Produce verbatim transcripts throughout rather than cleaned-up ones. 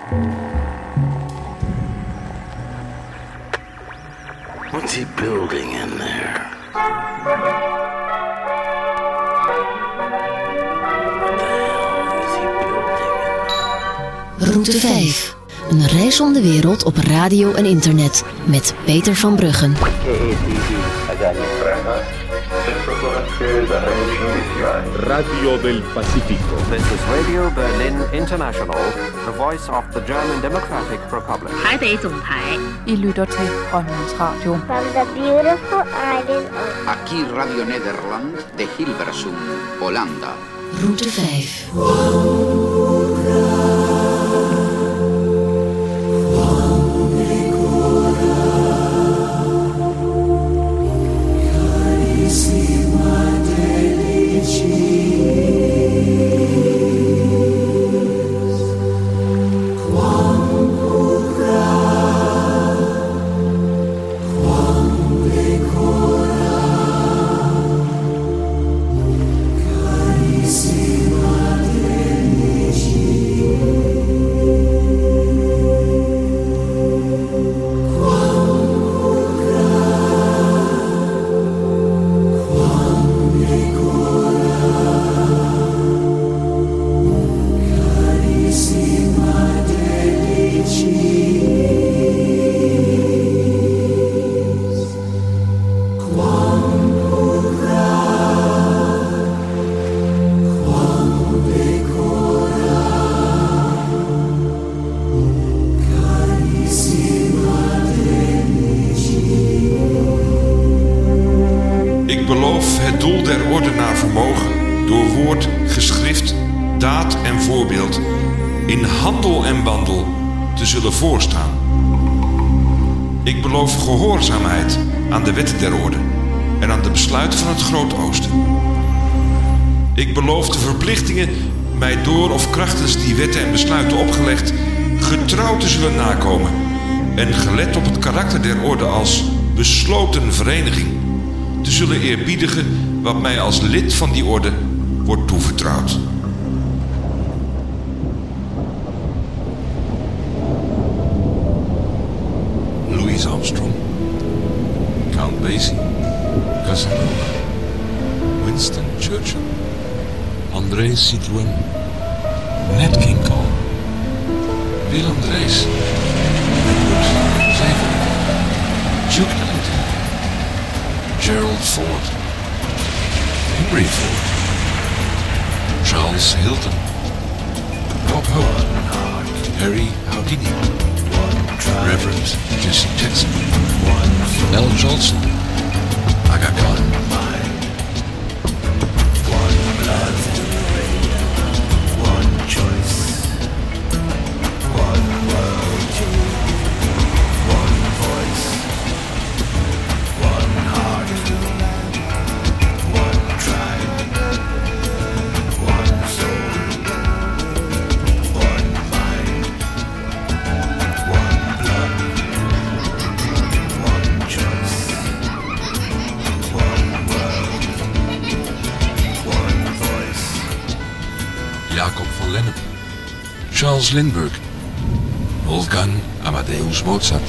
What's he building in there? What the hell is he building in there? Route vijf. Een reis om de wereld op radio en internet met Peter van Bruggen. Radio del Pacifico. This is Radio Berlin International, the voice of the German Democratic Republic. Taipei 总台 I lytter til Grønlands Radio. From the beautiful island of... Aquí Radio Nederland de Hilversum, Holanda. Route vijf. Voorstaan. Ik beloof gehoorzaamheid aan de wetten der orde en aan de besluiten van het Groot-Oosten. Ik beloof de verplichtingen mij door of krachtens die wetten en besluiten opgelegd getrouw te zullen nakomen en gelet op het karakter der orde als besloten vereniging te zullen eerbiedigen wat mij als lid van die orde wordt toevertrouwd. Armstrong, Count Basie, Casanova, Winston Churchill, André Citroën, Nat King Cole, Willem Drees, Edward Zeeman, Duke Ellington, Gerald Ford, Henry Ford, Charles Hilton, Bob Hope, Harry Houdini, Reverend Jesse Jackson, Mel Johnson, Aga Khan, one blood, one choice, one world, one voice, one heart, one tribe, one soul, one mind, one blood. Jacob van Lennep, Charles Lindbergh, Wolfgang Amadeus Mozart.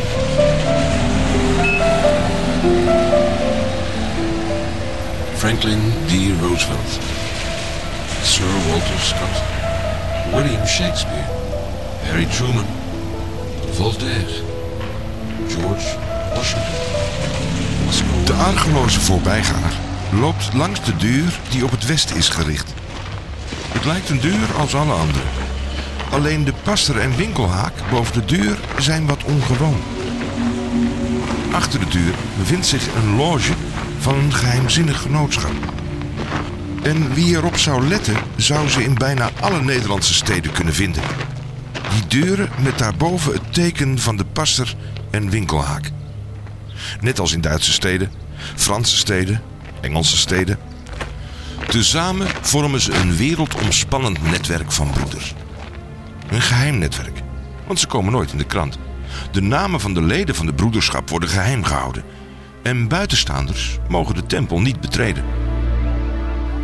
Franklin D. Roosevelt, Sir Walter Scott, William Shakespeare, Harry Truman, Voltaire, George Washington. De argeloze voorbijganger loopt langs de deur die op het westen is gericht. Het lijkt een deur als alle andere. Alleen de passer en winkelhaak boven de deur zijn wat ongewoon. Achter de deur bevindt zich een loge van een geheimzinnig genootschap. En wie erop zou letten, zou ze in bijna alle Nederlandse steden kunnen vinden. Die deuren met daarboven het teken van de passer en winkelhaak. Net als in Duitse steden, Franse steden, Engelse steden. Tezamen vormen ze een wereldomspannend netwerk van broeders. Een geheim netwerk, want ze komen nooit in de krant. De namen van de leden van de broederschap worden geheim gehouden. En buitenstaanders mogen de tempel niet betreden.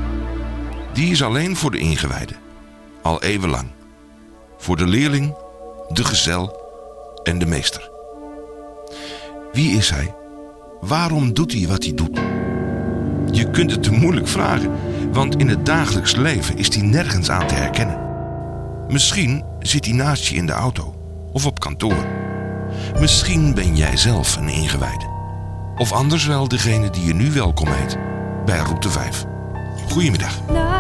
Die is alleen voor de ingewijden, al eeuwenlang. Voor de leerling de gezel en de meester. Wie is hij? Waarom doet hij wat hij doet? Je kunt het te moeilijk vragen, want in het dagelijks leven is hij nergens aan te herkennen. Misschien zit hij naast je in de auto of op kantoor. Misschien ben jij zelf een ingewijde. Of anders wel degene die je nu welkom heet bij Route vijf. Goedemiddag.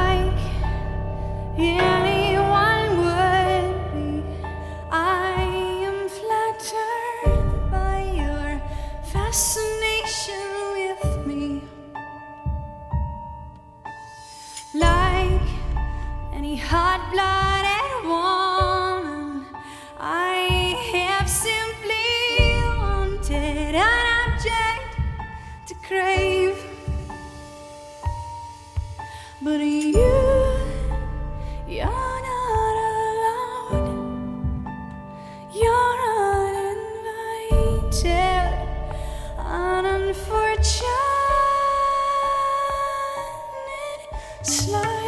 Hot-blooded woman, I have simply wanted an object to crave. But you, you're not allowed. You're uninvited, an unfortunate slight.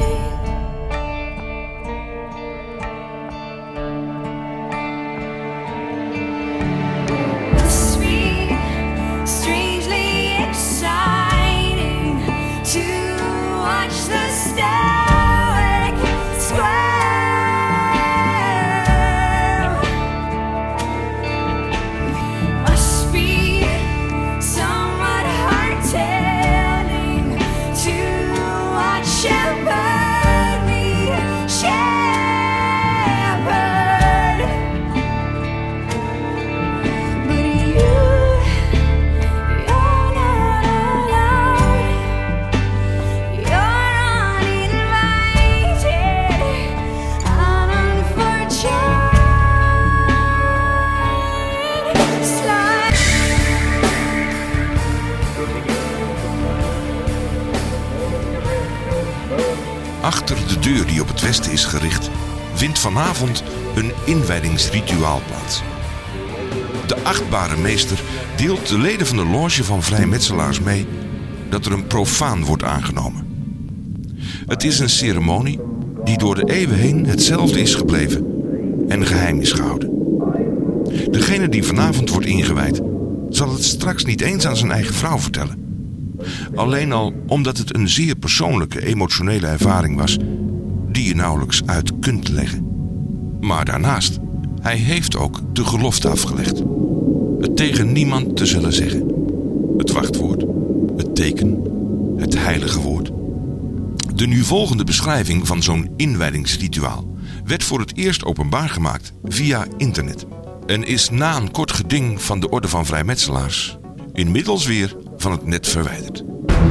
Achter de deur die op het westen is gericht, vindt vanavond een inwijdingsrituaal plaats. De achtbare meester deelt de leden van de loge van vrijmetselaars mee dat er een profaan wordt aangenomen. Het is een ceremonie die door de eeuwen heen hetzelfde is gebleven en geheim is gehouden. Degene die vanavond wordt ingewijd zal het straks niet eens aan zijn eigen vrouw vertellen. Alleen al omdat het een zeer persoonlijke, emotionele ervaring was die je nauwelijks uit kunt leggen. Maar daarnaast, hij heeft ook de gelofte afgelegd. Het tegen niemand te zullen zeggen. Het wachtwoord, het teken, het heilige woord. De nu volgende beschrijving van zo'n inwijdingsrituaal werd voor het eerst openbaar gemaakt via internet en is na een kort geding van de Orde van Vrijmetselaars inmiddels weer van het net verwijderd.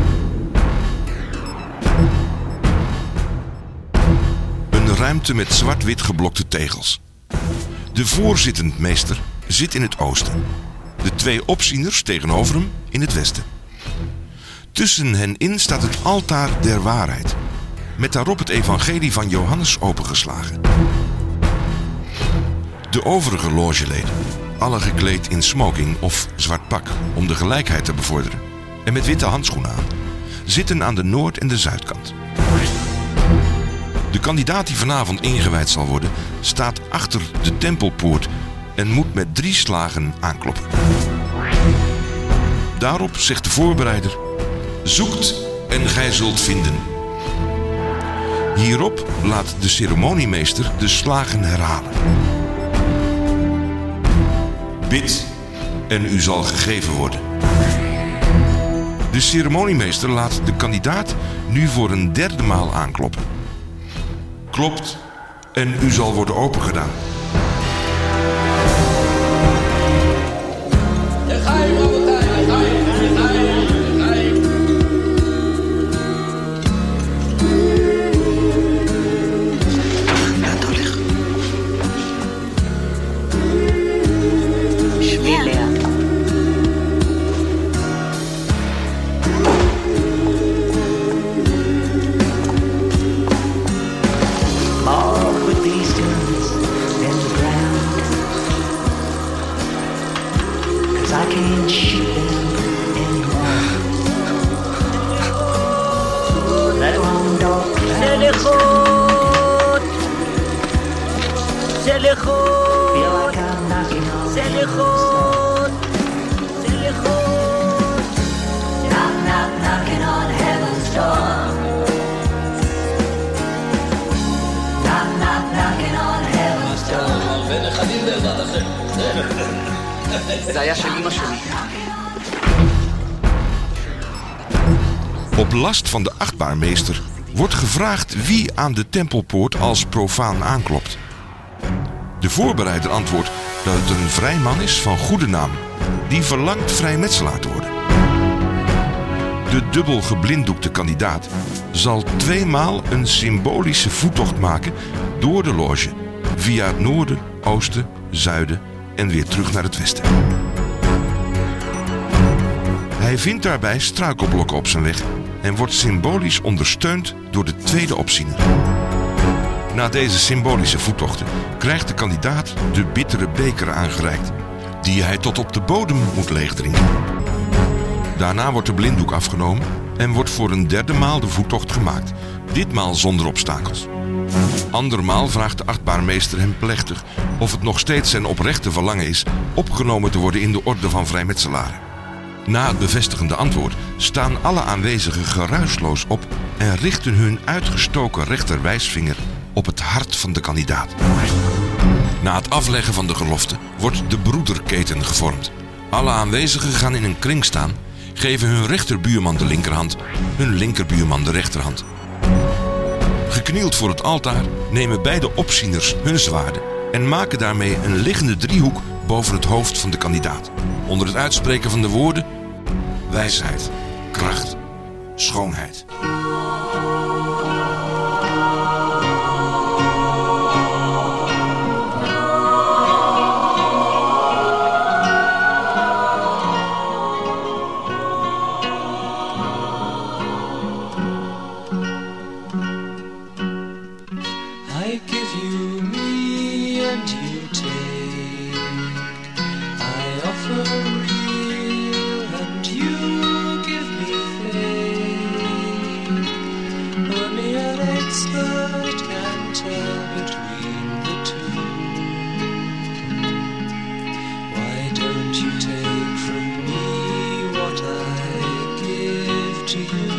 Een ruimte met zwart-wit geblokte tegels. De voorzittend meester zit in het oosten. De twee opzieners tegenover hem in het westen. Tussen hen in staat het altaar der waarheid, met daarop het evangelie van Johannes opengeslagen. De overige logeleden, alle gekleed in smoking of zwart pak om de gelijkheid te bevorderen en met witte handschoenen aan, zitten aan de noord- en de zuidkant. De kandidaat die vanavond ingewijd zal worden, staat achter de tempelpoort en moet met drie slagen aankloppen. Daarop zegt de voorbereider: zoekt en gij zult vinden. Hierop laat de ceremoniemeester de slagen herhalen. Bid en u zal gegeven worden. De ceremoniemeester laat de kandidaat nu voor een derde maal aankloppen. Klopt en u zal worden opengedaan. Selichut, Selichut. Selichot, Selichot. Knock, knock, knocking on heaven's door. Knock, knock, knocking on heaven's door. זה היה של אמא שלי. Op last van de achtbaarmeester wordt gevraagd wie aan de tempelpoort als profaan aanklopt. De voorbereider antwoordt dat het een vrij man is van goede naam, die verlangt vrijmetselaar te worden. De dubbel geblinddoekte kandidaat zal tweemaal een symbolische voettocht maken door de loge, via het noorden, oosten, zuiden en weer terug naar het westen. Hij vindt daarbij struikelblokken op zijn weg en wordt symbolisch ondersteund door de tweede opziener. Na deze symbolische voettochten krijgt de kandidaat de bittere beker aangereikt, die hij tot op de bodem moet leegdrinken. Daarna wordt de blinddoek afgenomen en wordt voor een derde maal de voettocht gemaakt, ditmaal zonder obstakels. Andermaal vraagt de achtbaarmeester hem plechtig of het nog steeds zijn oprechte verlangen is opgenomen te worden in de orde van vrijmetselaren. Na het bevestigende antwoord staan alle aanwezigen geruisloos op en richten hun uitgestoken rechterwijsvinger op het hart van de kandidaat. Na het afleggen van de gelofte wordt de broederketen gevormd. Alle aanwezigen gaan in een kring staan, geven hun rechterbuurman de linkerhand, hun linkerbuurman de rechterhand. Geknield voor het altaar nemen beide opzieners hun zwaarden en maken daarmee een liggende driehoek boven het hoofd van de kandidaat. Onder het uitspreken van de woorden wijsheid, kracht, schoonheid. I give you me and you take. I offer real and you give me fake. Only an expert can tell between the two. Why don't you take from me what I give to you?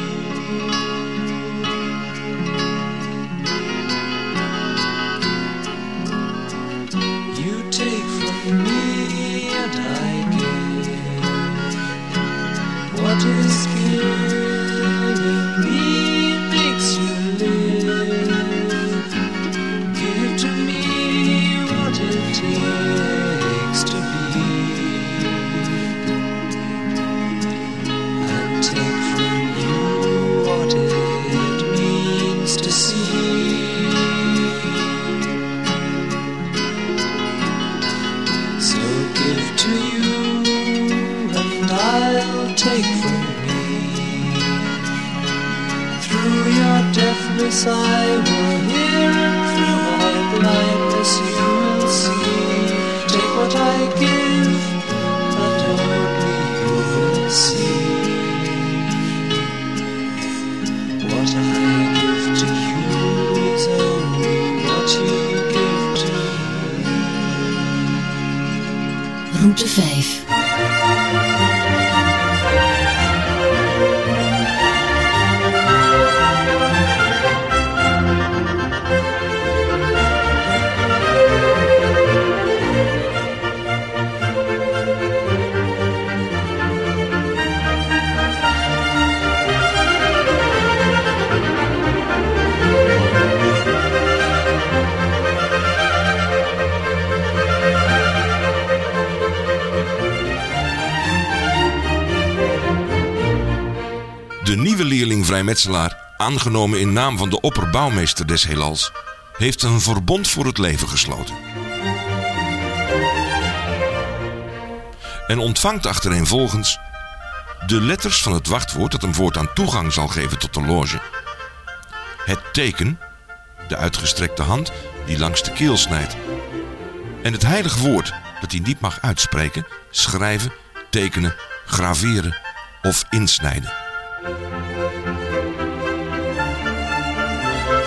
What is killing me makes you live. Give to me what it takes to be, and take from you what it means to see. So give to you and I'll take from me. Through your deafness I will hear, and through my blindness you will see. Take what I give, and only you will see. What I give to you is only what you give to me. Route vijf. De nieuwe leerling vrijmetselaar, aangenomen in naam van de opperbouwmeester des heelals, heeft een verbond voor het leven gesloten. En ontvangt achtereenvolgens de letters van het wachtwoord dat hem voortaan toegang zal geven tot de loge, het teken, de uitgestrekte hand die langs de keel snijdt, en het heilige woord dat hij niet mag uitspreken, schrijven, tekenen, graveren of insnijden.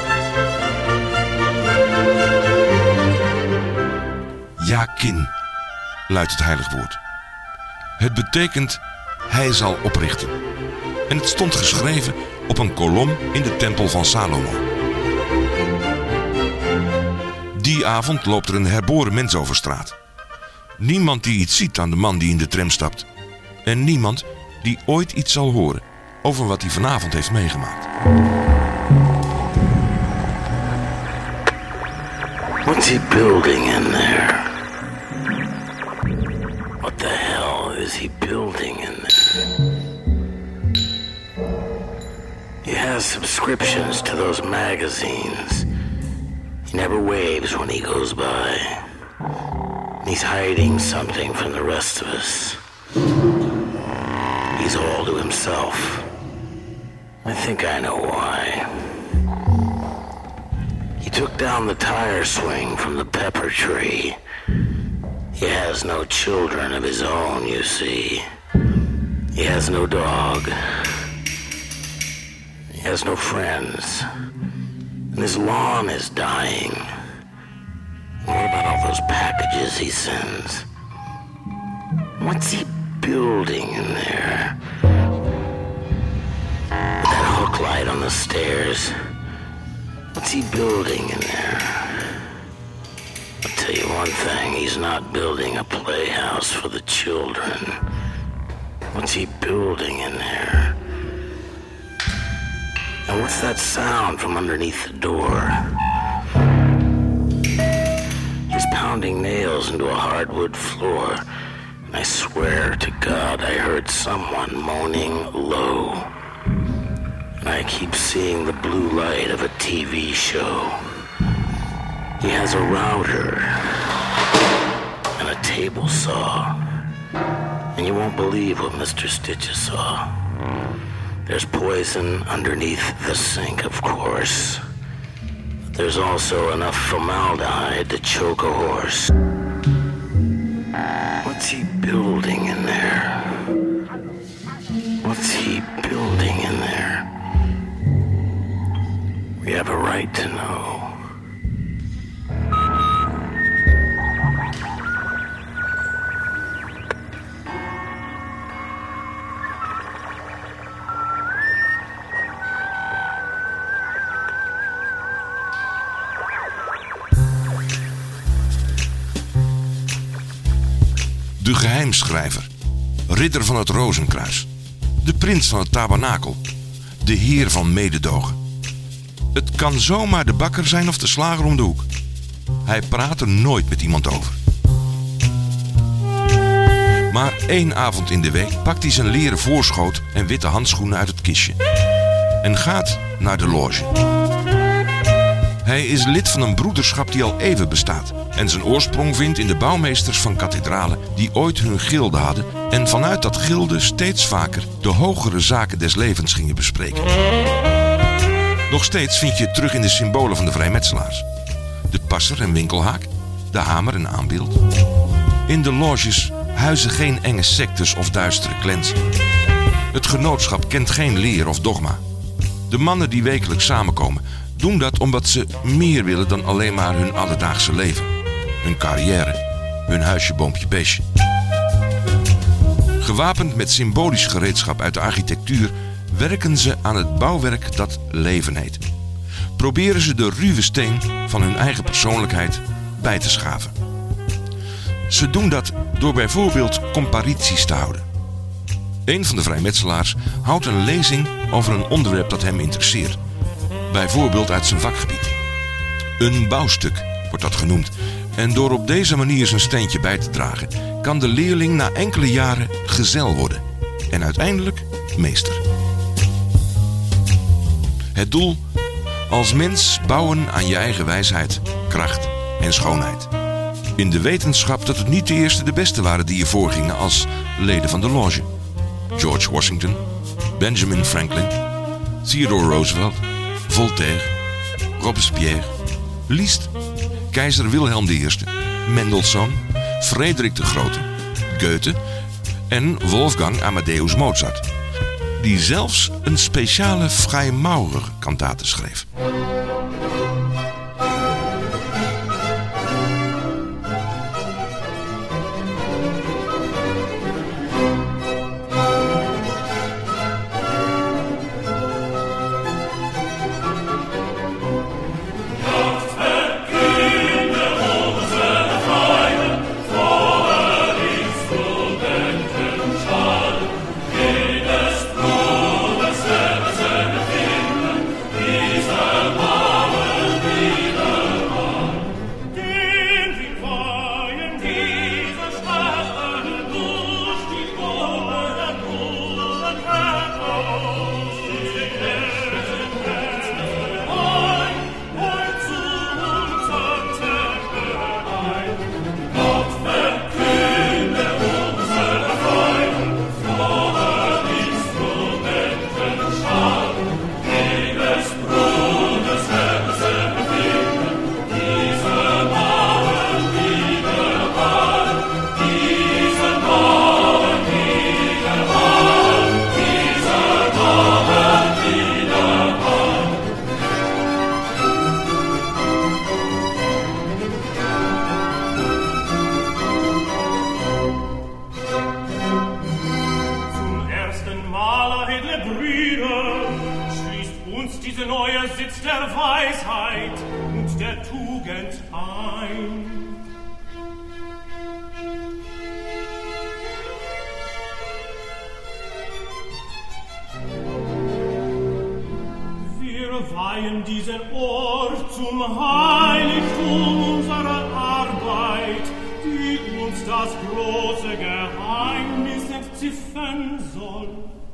Jakin, luidt het heilig woord. Het betekent hij zal oprichten. En het stond geschreven op een kolom in de tempel van Salomo. Die avond loopt er een herboren mens over straat. Niemand die iets ziet aan de man die in de tram stapt. En niemand die ooit iets zal horen over wat hij vanavond heeft meegemaakt. What's he building in there? What the hell is he building in there? He has subscriptions to those magazines. He never waves when he goes by. He's hiding something from the rest of us. He's all to himself. I think I know why. He took down the tire swing from the pepper tree. He has no children of his own, you see. He has no dog. He has no friends. And his lawn is dying. What about all those packages he sends? What's he building in there? With that hook light on the stairs. What's he building in there? I'll tell you one thing, he's not building a playhouse for the children. What's he building in there? And what's that sound from underneath the door? He's pounding nails into a hardwood floor. And I swear to God I heard someone moaning low. And I keep seeing the blue light of a T V show. He has a router and a table saw. And you won't believe what Mister Stitches saw. There's poison underneath the sink, of course. But there's also enough formaldehyde to choke a horse. What's he building in there? What's he building in there? We have a right to know. De geheimschrijver, ridder van het Rozenkruis, de prins van het tabernakel, de heer van mededogen. Het kan zomaar de bakker zijn of de slager om de hoek. Hij praat er nooit met iemand over. Maar één avond in de week pakt hij zijn leren voorschoot en witte handschoenen uit het kistje en gaat naar de loge. Hij is lid van een broederschap die al eeuwen bestaat en zijn oorsprong vindt in de bouwmeesters van kathedralen die ooit hun gilde hadden en vanuit dat gilde steeds vaker de hogere zaken des levens gingen bespreken. Nog steeds vind je het terug in de symbolen van de vrijmetselaars. De passer en winkelhaak, de hamer en aanbeeld. In de loges huizen geen enge sectes of duistere clans. Het genootschap kent geen leer of dogma. De mannen die wekelijks samenkomen doen dat omdat ze meer willen dan alleen maar hun alledaagse leven. Hun carrière, hun huisje, boompje, beestje. Gewapend met symbolisch gereedschap uit de architectuur werken ze aan het bouwwerk dat leven heet. Proberen ze de ruwe steen van hun eigen persoonlijkheid bij te schaven. Ze doen dat door bijvoorbeeld comparities te houden. Een van de vrijmetselaars houdt een lezing over een onderwerp dat hem interesseert. Bijvoorbeeld uit zijn vakgebied. Een bouwstuk wordt dat genoemd. En door op deze manier zijn steentje bij te dragen, kan de leerling na enkele jaren gezel worden. En uiteindelijk meester. Het doel? Als mens bouwen aan je eigen wijsheid, kracht en schoonheid. In de wetenschap dat het niet de eerste de beste waren die je voorgingen als leden van de loge. George Washington, Benjamin Franklin, Theodore Roosevelt, Voltaire, Robespierre, Liszt, keizer Wilhelm de Eerste, Mendelssohn, Frederik de Grote, Goethe en Wolfgang Amadeus Mozart, die zelfs een speciale Freimaurer-kantate schreef. der Weisheit und der Tugend ein. Wir weihen diesen Ort zum Heiligtum unserer Arbeit, die uns das große Geheimnis entziffern soll.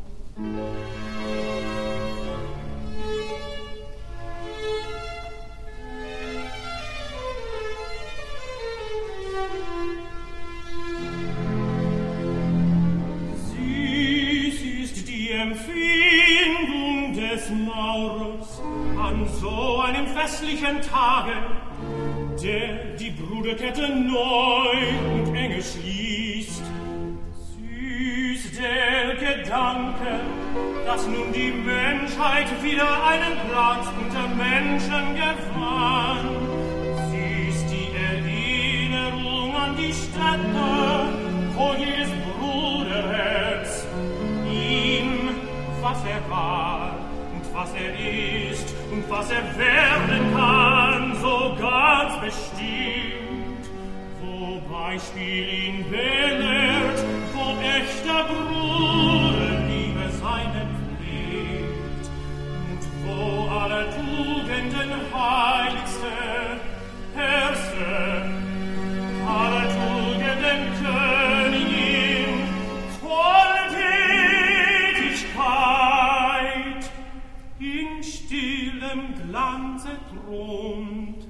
Empfindung des Maurers an so einem festlichen Tage, der die Bruderkette neu und enge schließt. Süß der Gedanke, dass nun die Menschheit wieder einen Platz unter Menschen gewann. Süß die Erinnerung an die Stätte, wo jedes Bruderherz ihm, was er war und was er ist und was er werden kann, so ganz bestimmt, wo Beispiel ihn belehrt, wo echter Bruderliebe seine Pflicht und wo aller Tugenden heiligste Herrscher, aller Tugenden Königin, volle Tätigkeit in stillem Glanze thront.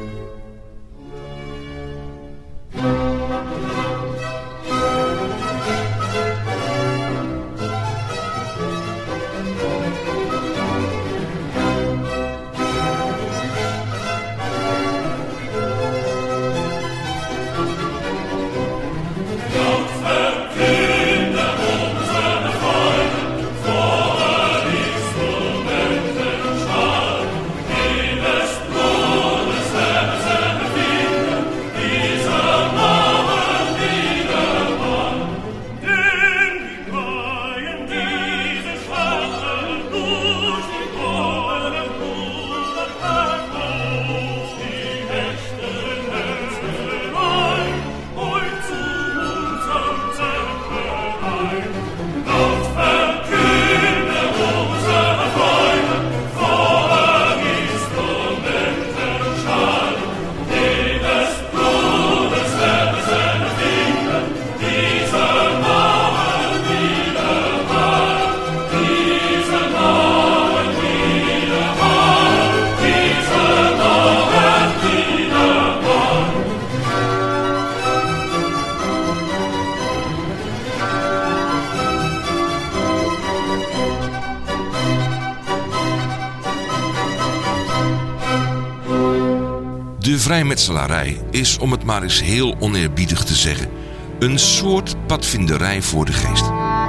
De vrijmetselarij is, om het maar eens heel oneerbiedig te zeggen, een soort padvinderij voor de geest.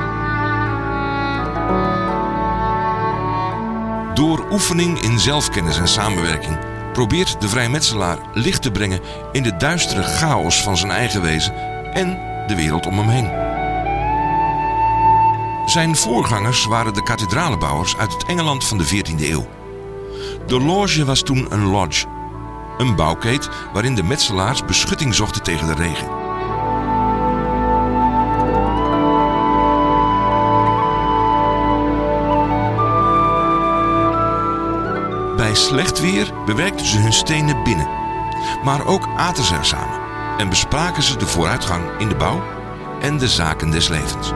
Door oefening in zelfkennis en samenwerking probeert de vrijmetselaar licht te brengen in de duistere chaos van zijn eigen wezen en de wereld om hem heen. Zijn voorgangers waren de kathedralenbouwers uit het Engeland van de veertiende eeuw. De loge was toen een lodge, een bouwkeet waarin de metselaars beschutting zochten tegen de regen. Bij slecht weer bewerkten ze hun stenen binnen, maar ook aten ze er samen en bespraken ze de vooruitgang in de bouw en de zaken des levens.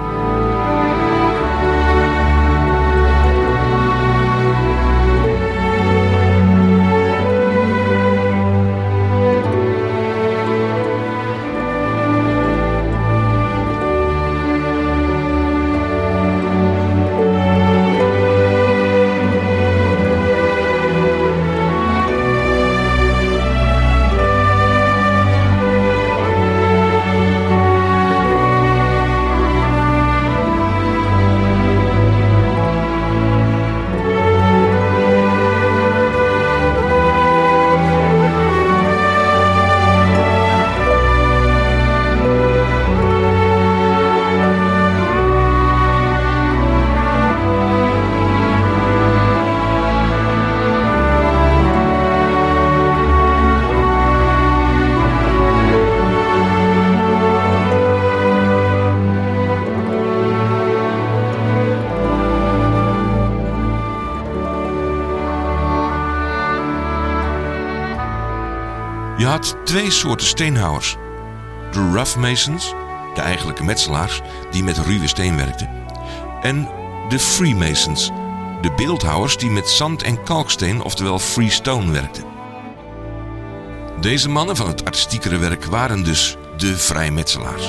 had twee soorten steenhouwers. De rough masons, de eigenlijke metselaars die met ruwe steen werkten, en de freemasons, de beeldhouwers die met zand en kalksteen, oftewel freestone, werkten. Deze mannen van het artistiekere werk waren dus de vrijmetselaars.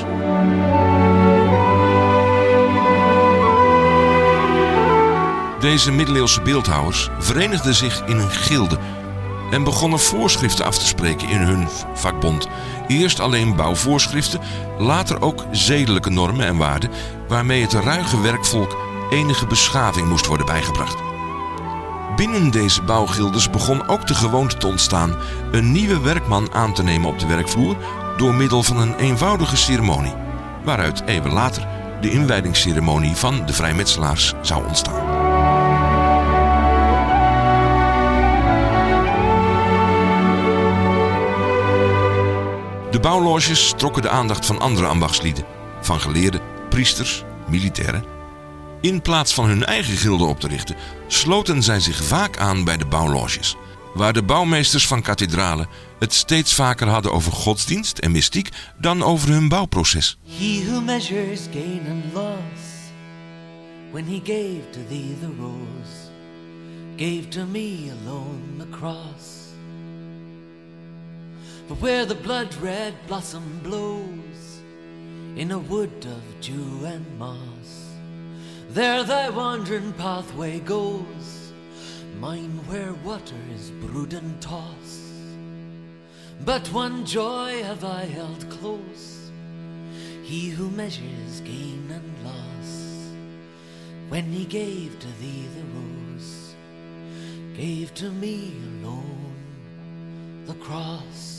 Deze middeleeuwse beeldhouwers verenigden zich in een gilde en begonnen voorschriften af te spreken in hun vakbond. Eerst alleen bouwvoorschriften, later ook zedelijke normen en waarden waarmee het ruige werkvolk enige beschaving moest worden bijgebracht. Binnen deze bouwgildes begon ook de gewoonte te ontstaan een nieuwe werkman aan te nemen op de werkvloer door middel van een eenvoudige ceremonie, waaruit eeuwen later de inwijdingsceremonie van de vrijmetselaars zou ontstaan. De bouwloges trokken de aandacht van andere ambachtslieden, van geleerden, priesters, militairen. In plaats van hun eigen gilde op te richten, sloten zij zich vaak aan bij de bouwloges, waar de bouwmeesters van kathedralen het steeds vaker hadden over godsdienst en mystiek dan over hun bouwproces. He who measures gain and loss, when he gave to thee the rose, gave to me alone the cross. But where the blood-red blossom blows, in a wood of dew and moss, there thy wandering pathway goes, mine where waters brood and toss. But one joy have I held close, he who measures gain and loss, when he gave to thee the rose, gave to me alone the cross.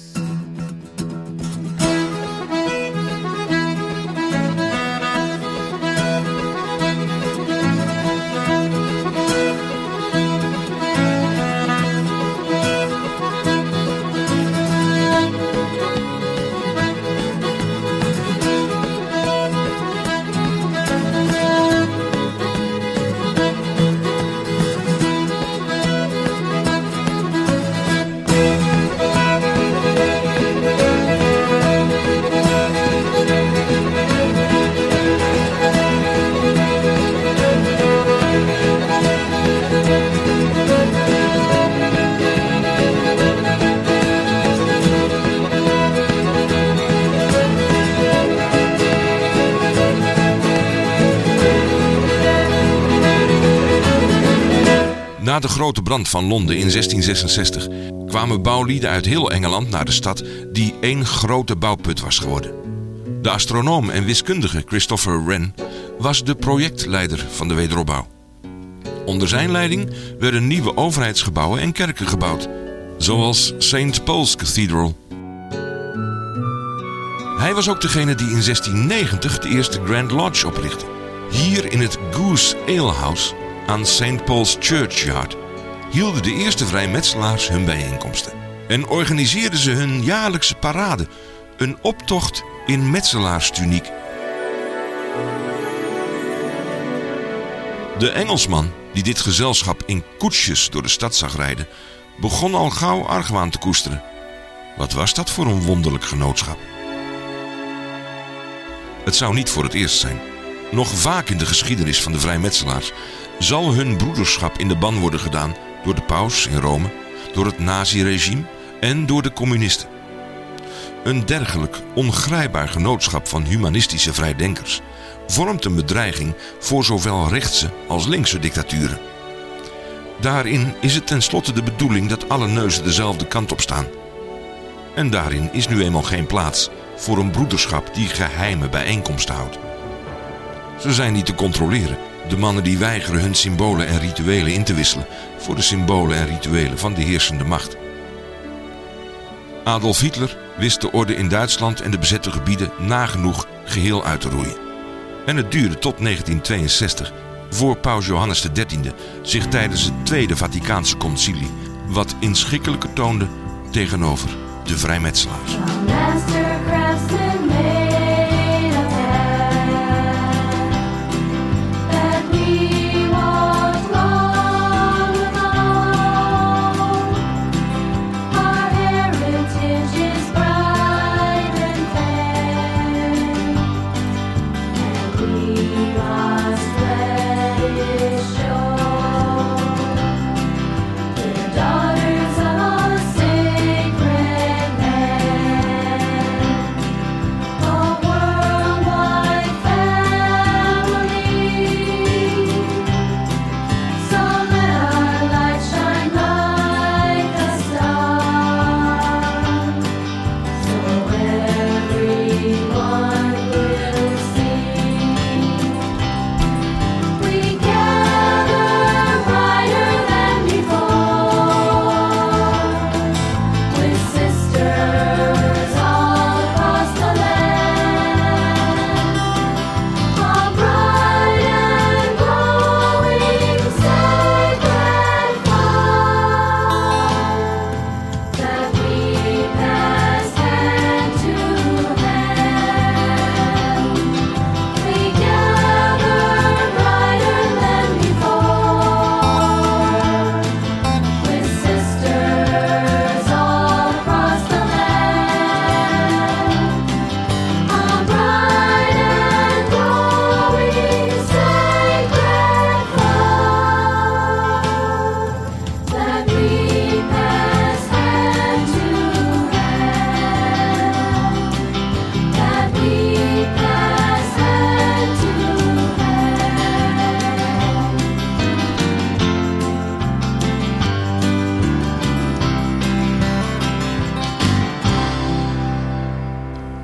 Na de grote brand van Londen in zestien zesenzestig kwamen bouwlieden uit heel Engeland naar de stad die één grote bouwput was geworden. De astronoom en wiskundige Christopher Wren was de projectleider van de wederopbouw. Onder zijn leiding werden nieuwe overheidsgebouwen en kerken gebouwd, zoals Saint Paul's Cathedral. Hij was ook degene die in zestien negentig de eerste Grand Lodge oprichtte. Hier in het Goose Ale House aan Saint Paul's Churchyard hielden de eerste vrijmetselaars hun bijeenkomsten en organiseerden ze hun jaarlijkse parade, een optocht in metselaarstuniek. De Engelsman die dit gezelschap in koetsjes door de stad zag rijden, begon al gauw argwaan te koesteren. Wat was dat voor een wonderlijk genootschap? Het zou niet voor het eerst zijn. Nog vaak in de geschiedenis van de vrijmetselaars zal hun broederschap in de ban worden gedaan door de paus in Rome, door het naziregime en door de communisten. Een dergelijk ongrijpbaar genootschap van humanistische vrijdenkers vormt een bedreiging voor zowel rechtse als linkse dictaturen. Daarin is het tenslotte de bedoeling dat alle neuzen dezelfde kant op staan. En daarin is nu eenmaal geen plaats voor een broederschap die geheime bijeenkomsten houdt. Ze zijn niet te controleren, de mannen die weigeren hun symbolen en rituelen in te wisselen voor de symbolen en rituelen van de heersende macht. Adolf Hitler wist de orde in Duitsland en de bezette gebieden nagenoeg geheel uit te roeien. En het duurde tot negentien tweeënzestig voor paus Johannes de dertiende zich tijdens het Tweede Vaticaanse Concilie wat inschikkelijker toonde tegenover de vrijmetselaars. Heritage is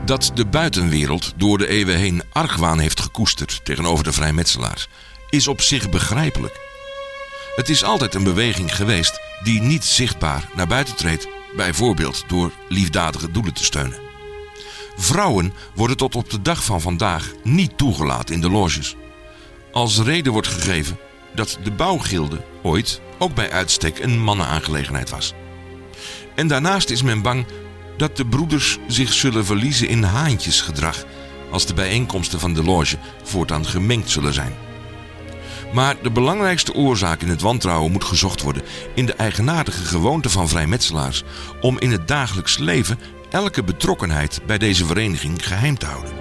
Dat de buitenwereld door de eeuwen heen argwaan heeft gekoesterd tegenover de vrijmetselaars is op zich begrijpelijk. Het is altijd een beweging geweest die niet zichtbaar naar buiten treedt, bijvoorbeeld door liefdadige doelen te steunen. Vrouwen worden tot op de dag van vandaag niet toegelaten in de loges. Als reden wordt gegeven dat de bouwgilde ooit ook bij uitstek een mannenaangelegenheid was. En daarnaast is men bang dat de broeders zich zullen verliezen in haantjesgedrag als de bijeenkomsten van de loge voortaan gemengd zullen zijn. Maar de belangrijkste oorzaak in het wantrouwen moet gezocht worden in de eigenaardige gewoonte van vrijmetselaars om in het dagelijks leven elke betrokkenheid bij deze vereniging geheim te houden.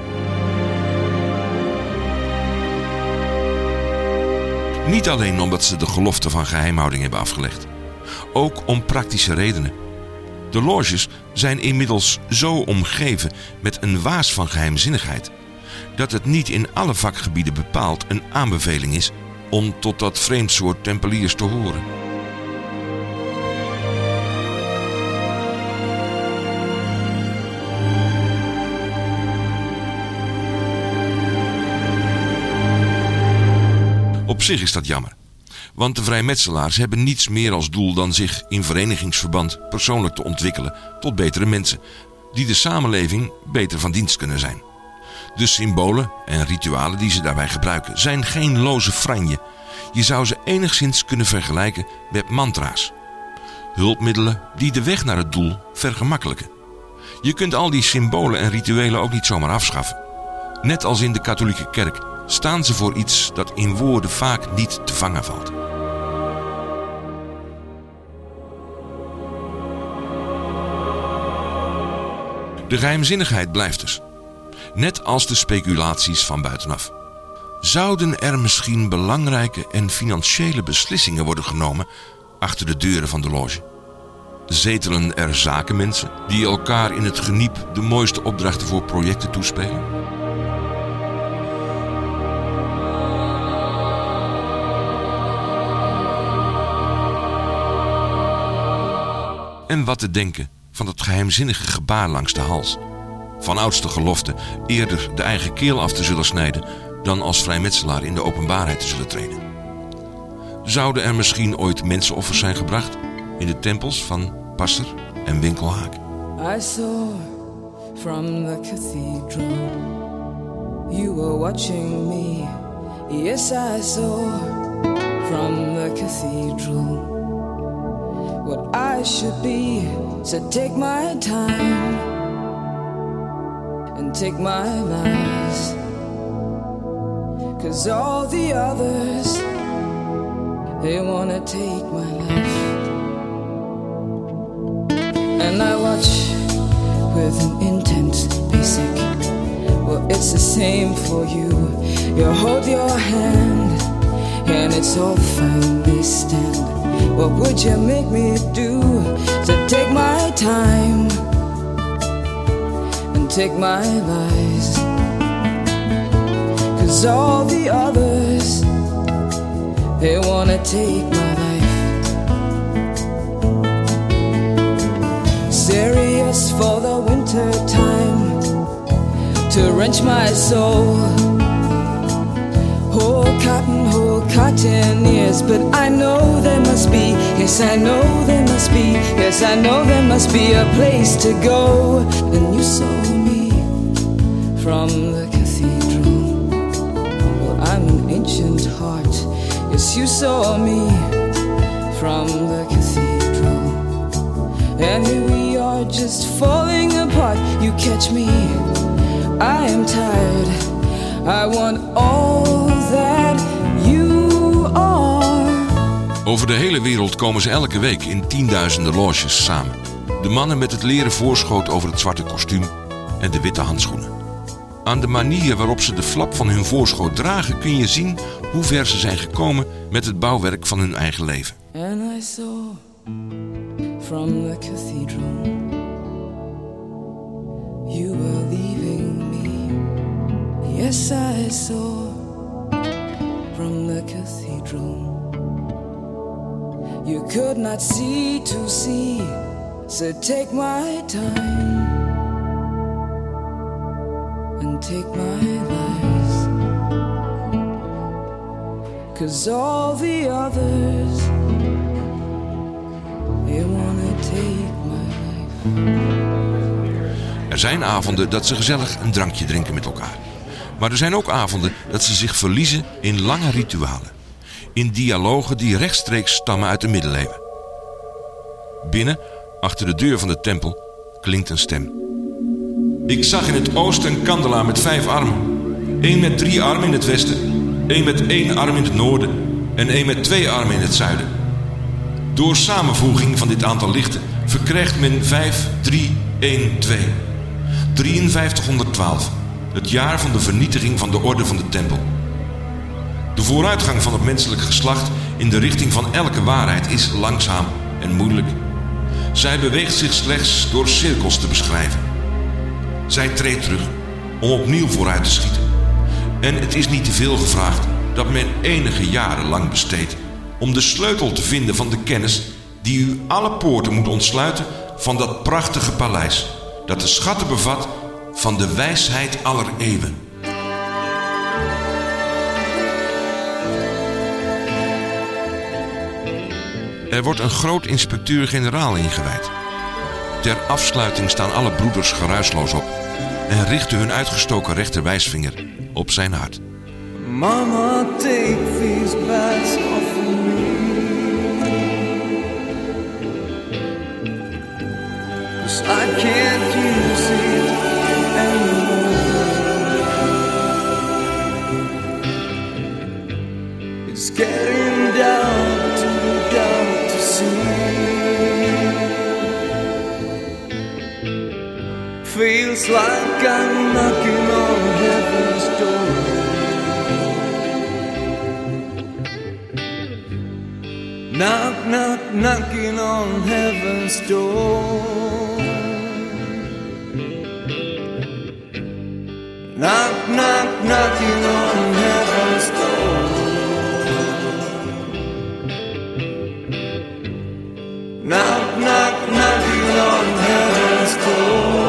Niet alleen omdat ze de gelofte van geheimhouding hebben afgelegd, ook om praktische redenen. De loges zijn inmiddels zo omgeven met een waas van geheimzinnigheid dat het niet in alle vakgebieden bepaald een aanbeveling is om tot dat vreemd soort tempeliers te horen. Op zich is dat jammer, want de vrijmetselaars hebben niets meer als doel dan zich in verenigingsverband persoonlijk te ontwikkelen tot betere mensen, die de samenleving beter van dienst kunnen zijn. De symbolen en ritualen die ze daarbij gebruiken zijn geen loze franje. Je zou ze enigszins kunnen vergelijken met mantra's. Hulpmiddelen die de weg naar het doel vergemakkelijken. Je kunt al die symbolen en rituelen ook niet zomaar afschaffen. Net als in de katholieke kerk staan ze voor iets dat in woorden vaak niet te vangen valt. De geheimzinnigheid blijft dus. Net als de speculaties van buitenaf. Zouden er misschien belangrijke en financiële beslissingen worden genomen achter de deuren van de loge? Zetelen er zakenmensen die elkaar in het geniep de mooiste opdrachten voor projecten toespelen? En wat te denken van het geheimzinnige gebaar langs de hals? Van oudste gelofte eerder de eigen keel af te zullen snijden dan als vrijmetselaar in de openbaarheid te zullen treden. Zouden er misschien ooit mensenoffers zijn gebracht in de tempels van Passer en Winkelhaak? I saw from the cathedral you were watching me. Yes, I saw from the cathedral what I should be. So take my time and take my lies, 'cause all the others, they wanna take my life. And I watch with an intense basic. Well, it's the same for you. You hold your hand and it's all fine, they stand. What would you make me do? So take my time and take my lies, 'cause all the others, they wanna take my life. Serious for the winter time, to wrench my soul. Whole cotton, whole cotton ears, but I know there must be, yes I know there must be, yes I know there must be a place to go. And you saw me from the cathedral. Well, I'm an ancient heart. Yes, you saw me from the cathedral. And here we are just falling apart. You catch me, I am tired. I want all that you are. Over de hele wereld komen ze elke week in tienduizenden loges samen. De mannen met het leren voorschoot over het zwarte kostuum en de witte handschoenen. Aan de manier waarop ze de flap van hun voorschoot dragen kun je zien hoe ver ze zijn gekomen met het bouwwerk van hun eigen leven. And I saw from the cathedral you were leaving me. Yes, I saw from the cathedral you could not see to see. So take my time take my life, 'cause all the others, they wanna take my life. Er zijn avonden dat ze gezellig een drankje drinken met elkaar. Maar er zijn ook avonden dat ze zich verliezen in lange ritualen. In dialogen die rechtstreeks stammen uit de middeleeuwen. Binnen, achter de deur van de tempel, klinkt een stem. Ik zag in het oosten een kandelaar met vijf armen. Eén met drie armen in het westen, één met één arm in het noorden en één met twee armen in het zuiden. Door samenvoeging van dit aantal lichten verkrijgt men vijf, drie, één, twee. drieënvijftighonderdtwaalf, het jaar van de vernietiging van de orde van de tempel. De vooruitgang van het menselijk geslacht in de richting van elke waarheid is langzaam en moeilijk. Zij beweegt zich slechts door cirkels te beschrijven. Zij treedt terug om opnieuw vooruit te schieten. En het is niet te veel gevraagd dat men enige jaren lang besteedt om de sleutel te vinden van de kennis die u alle poorten moet ontsluiten van dat prachtige paleis dat de schatten bevat van de wijsheid aller eeuwen. Er wordt een groot inspecteur-generaal ingewijd. Ter afsluiting staan alle broeders geruisloos op en richten hun uitgestoken rechterwijsvinger op zijn hart. Mama, take these bats off of me, 'cause I can't use it anymore. It's getting down to down to see. Feels like I'm knocking on heaven's door. Knock, knock, knocking on heaven's door. Knock, knock, knocking on heaven's door. Knock, knock, knocking on heaven's door.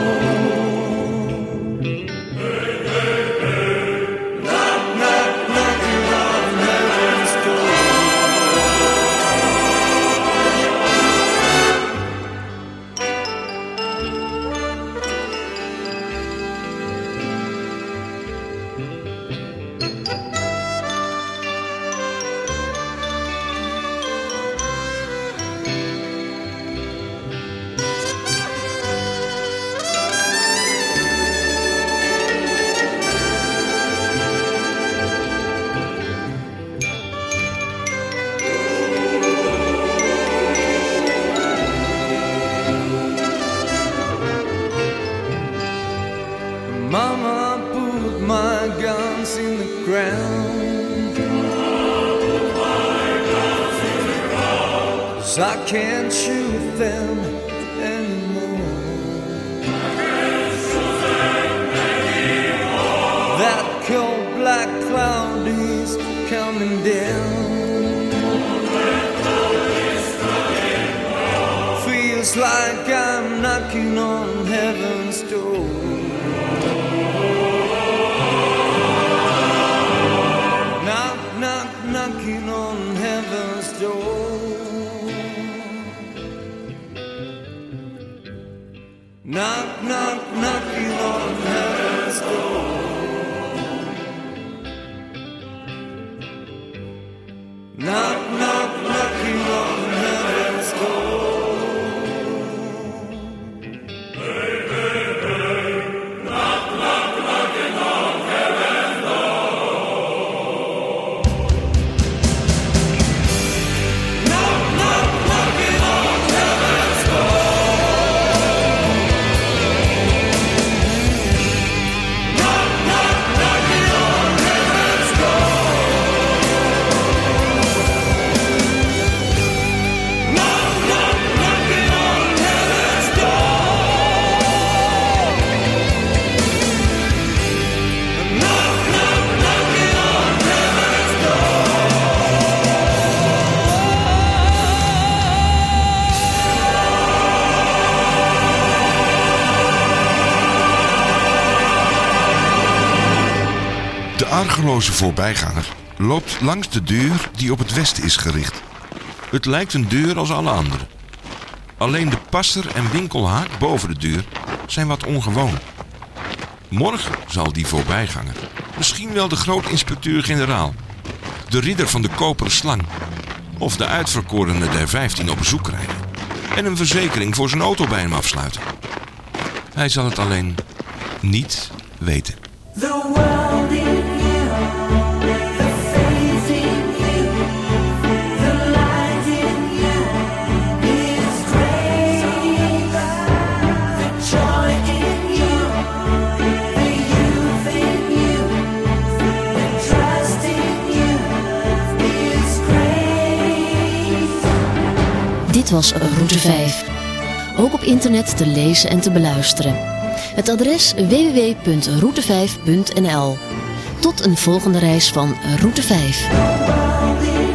Mama put my guns in the ground, 'cause I can't shoot them anymore. That cold black cloud is coming down. Feels like I'm knocking on heaven's door. Knocking on heaven's door. Knock, knock, knocking on heaven's door. Knock, knock, knocking on heaven's door. Hey, hey, hey. Knock, knock, knocking on heaven's door. Knock, De argeloze voorbijganger loopt langs de deur die op het westen is gericht. Het lijkt een deur als alle andere. Alleen de passer en winkelhaak boven de deur zijn wat ongewoon. Morgen zal die voorbijganger misschien wel de groot-inspecteur-generaal, de ridder van de koperen slang of de uitverkorene der vijftien op bezoek krijgen en een verzekering voor zijn auto bij hem afsluiten. Hij zal het alleen niet weten. The world in you, the faith in you, the light in you is great. The joy in you, the youth in you, the trust in you is great. Dit was Route vijf. Ook op internet te lezen en te beluisteren. Het adres w w w punt route vijf punt n l. Tot een volgende reis van Route vijf.